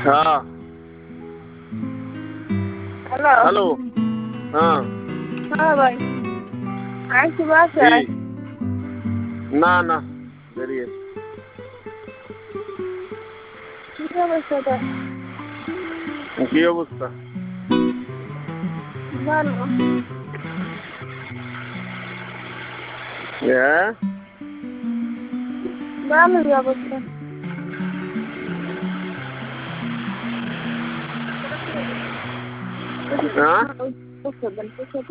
হ্যাঁ hello hello হ্যাঁ হ্যাঁ ভাই আইসি কি বাসায় না না বেরিয়ে কি অবস্থা তোর কি অবস্থা ভালো হ্যাঁ ভালোই অবস্থা হ্যাঁ ওষুধ